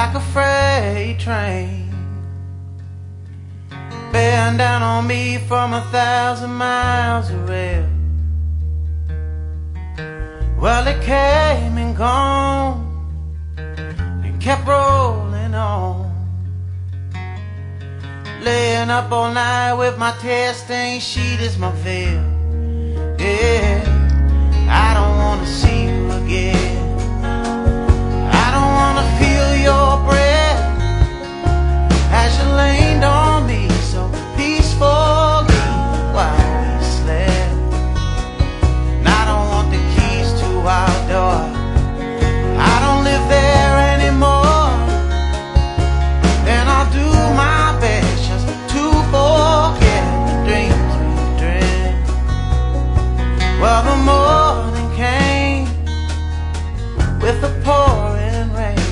like a freight train, bearing down on me from 1,000 miles of rail. Well, it came and gone, it kept rolling on, laying up all night with my tear-stained sheet as my veil. Yeah, I don't wanna see you again. I don't wanna feel your breath as you leaned on me so peacefully while we slept. And I don't want the keys to our door, I don't live there anymore. And I'll do my best just to forget the dreams we dreamt. Well, the morning came with a pouring rain,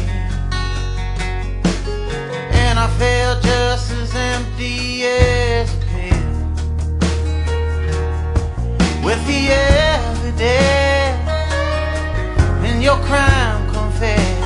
and I felt just as empty as a pill, with the evidence in your crime confessed.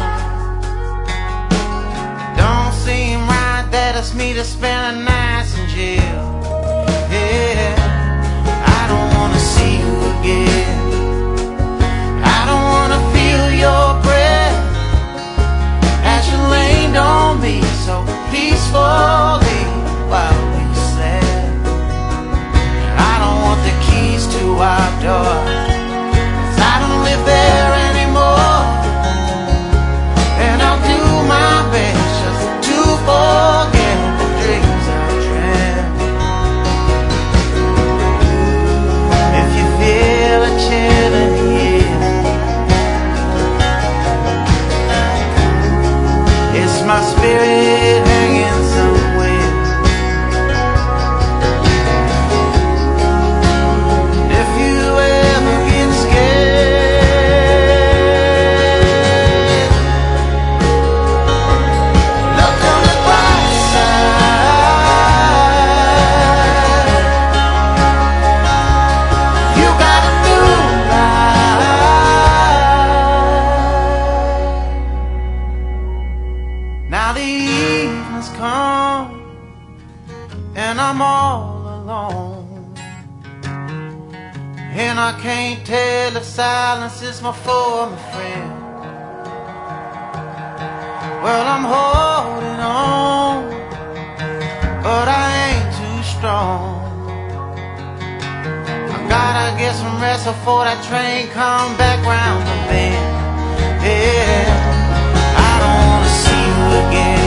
Don't seem right that it's me to spend a night in jail. Yeah, I don't wanna see you again. I don't wanna feel your breath as you leaned on me so peacefully while we slept. I don't want the keys to our door, 'cause I don't live there anymore. And I'll do my best just to forget the dreams I dreamt. If you feel a chill in the air, it's my spirit hanging somewhere. And if you ever get scared, look on the bright side. You got a new life. Now the evening's come and I'm all alone, and I can't tell if silence is my foe or my friend. Well, I'm holding on, but I ain't too strong. I gotta get some rest before that train come back round the bend. Yeah, I don't wanna see you again.